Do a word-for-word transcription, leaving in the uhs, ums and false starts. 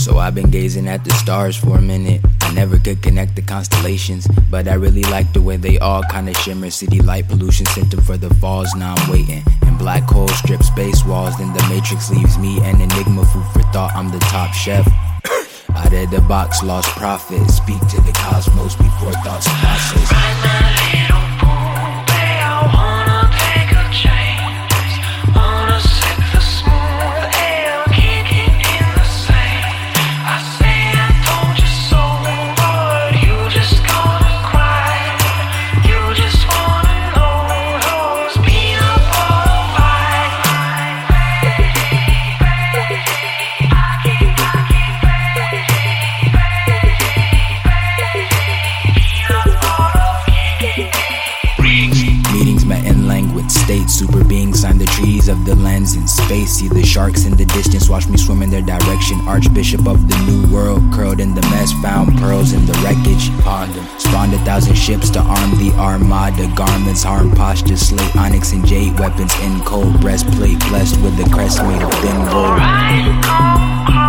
So I've been gazing at the stars for a minute. I never could connect the constellations, but I really like the way they all kinda shimmer. City light pollution symptom for the falls, now I'm waiting. And black holes strip space walls, then the matrix leaves me an enigma, food for thought, I'm the top chef. Out of the box, lost profit, speak to the cosmos before thoughts process. I'm a little boy, I wanna take a chance, wanna sip the smooth air, kicking in the sand. I say I told you so, but you just gonna cry. You just wanna know who's peanut butter pie. Meetings met in languid state, super beings sign the trees of the lands in space. See the sharks in the distance, watch me swim in their direction. Archbishop of the new world, curled in the mess, found pearls in the wreckage. Ponder, spawned a thousand ships to arm the armada. Garments, harm posture, slate, onyx and jade. Weapons in cold, breastplate blessed with a crest made of thin gold. Right,